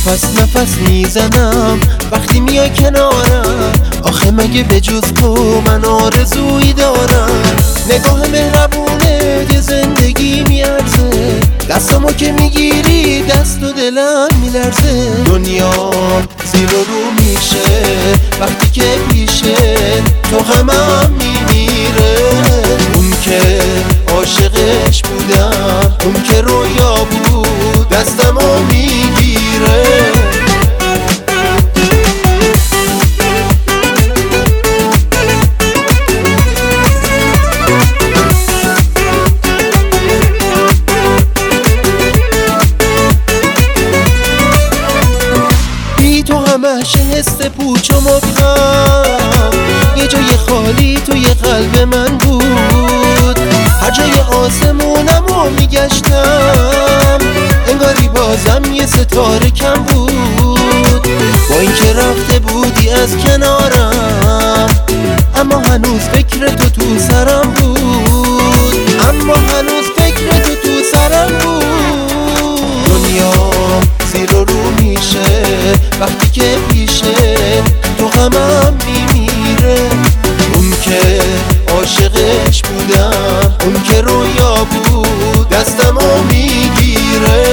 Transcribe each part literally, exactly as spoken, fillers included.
نفس نفس میزنم وقتی میای کنارم. آخه مگه به جز تو من آرزویی دارم؟ نگاه مهربونه یه زندگی میارزه، دستامو که میگیری دست و دلم میلرزه. دنیام زیر و رو میشه وقتی که پیشه تو غمم میمیره. اون که عاشقش بودم، اون که رویا بود دستمو میگیره. همش حس پوچ و مبهم، یه جای خالی توی قلب من بود. هر جای آسمونم رو میگشتم انگاری بازم یه ستاره کم بود. با اینکه رفته بودی از کنارم، اما هنوز فکر تو تو سرم بود. اما هنوز فکر تو تو سرم بود. دنیا زیر و رو میشه وقتی که پیشه تو غمم میمیره. اون که عاشقش بودم، اون که رویا بود دستمو میگیره.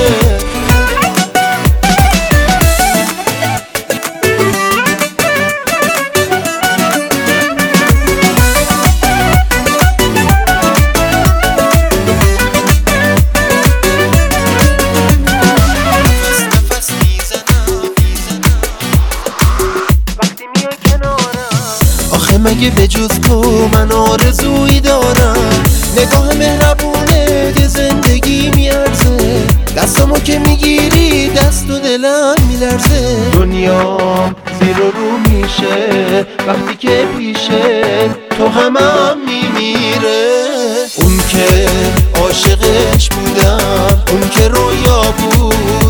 آخه مگه به جز تو من آرزویی دارم؟ نگاه مهربونه یه زندگی میارزه، دستامو که میگیری دست و دلم میلرزه. دنیام زیر و رو میشه وقتی که پیشه تو غمم میمیره. اون که عاشقش بودم، اون که رویا بود